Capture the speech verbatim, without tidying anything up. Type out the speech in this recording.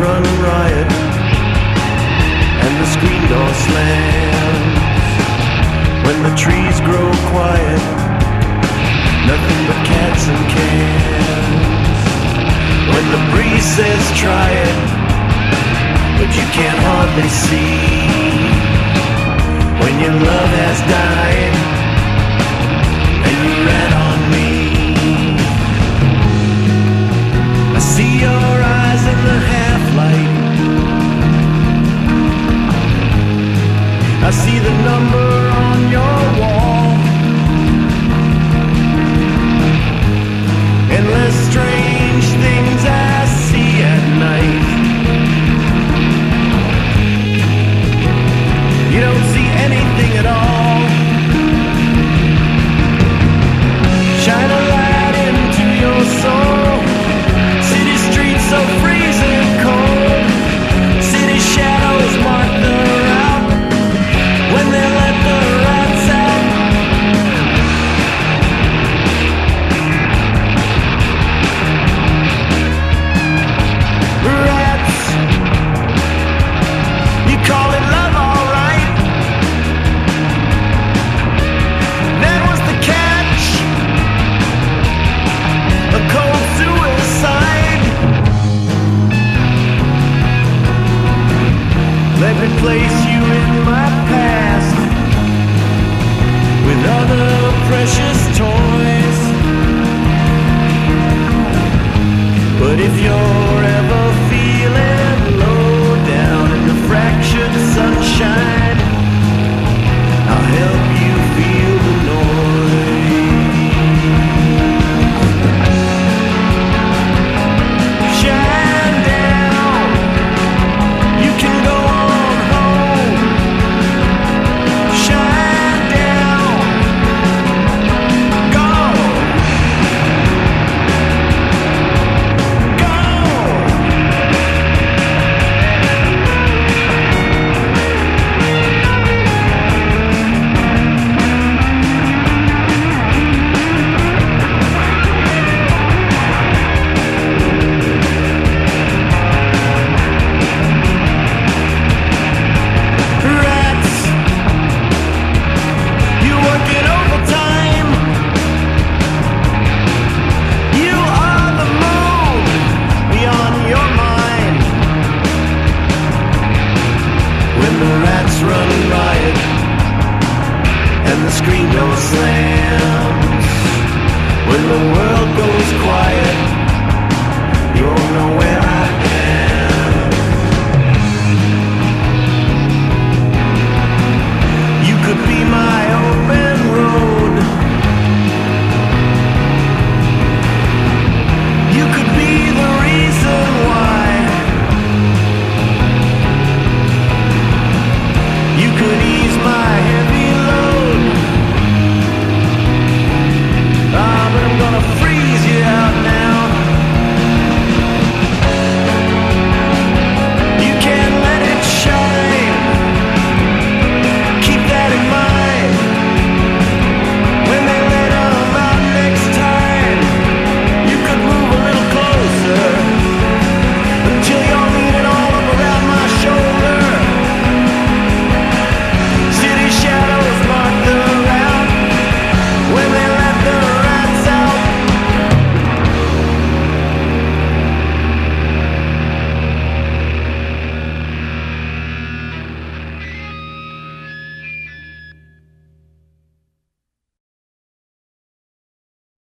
run riot and the screen door slams. When the trees grow quiet, nothing but cats and cans. When the breeze says try it, but you can't hardly see. When your love has died and you ran on me. I see your eyes in the half-light. I see the number on your wall. Endless strange things I see at night. You don't see anything at all. Shine a light into your soul. City streets so freezing cold. City shadows mark the route when they let the rats out. Rats, you call it love, alright. That was the catch, a cold suicide. Let me place you in my past with other precious toys. But if you're ever feeling low down in the fractured sunshine, I'll help you feel the noise. Shine down, you can go on home. Shine down, go, go. Rats, you working overtime. You are the moon beyond your mind. When the rats run riot and the screen door slams, when the world goes quiet, you'll know